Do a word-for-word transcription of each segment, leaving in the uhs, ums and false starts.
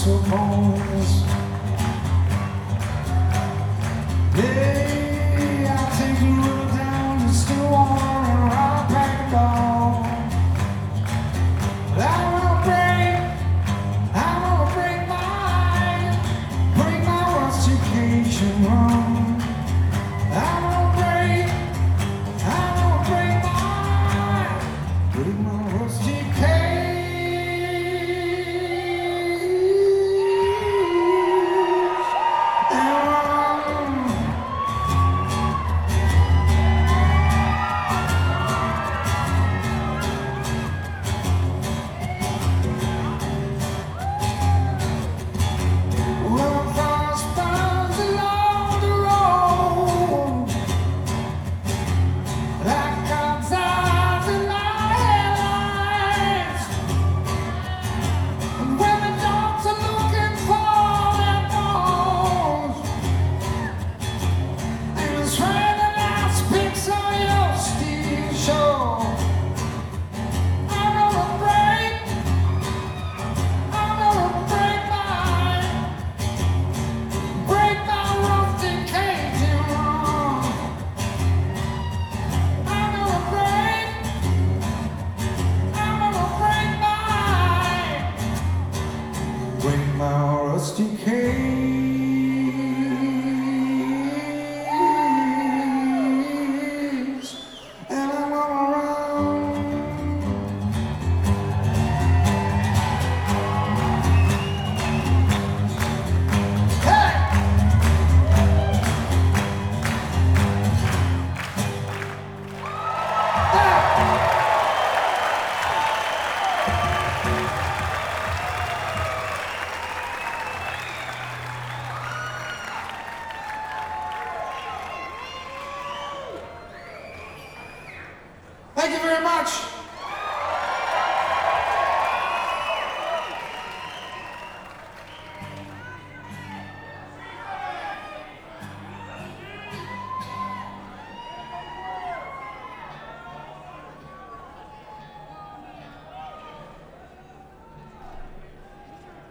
suppose. Hey, I'll take you down to Stillwater and I'll pack it all. I will break, I will break my, break my rusty cage and run. I will break, I will break my, break my rusty cage. Break my rusty cage, and I'm all around. Hey! Thank you very much.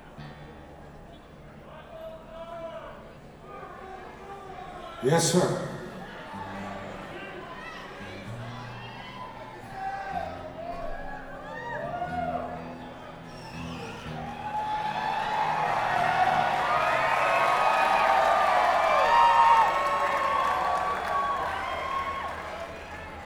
Yes, sir.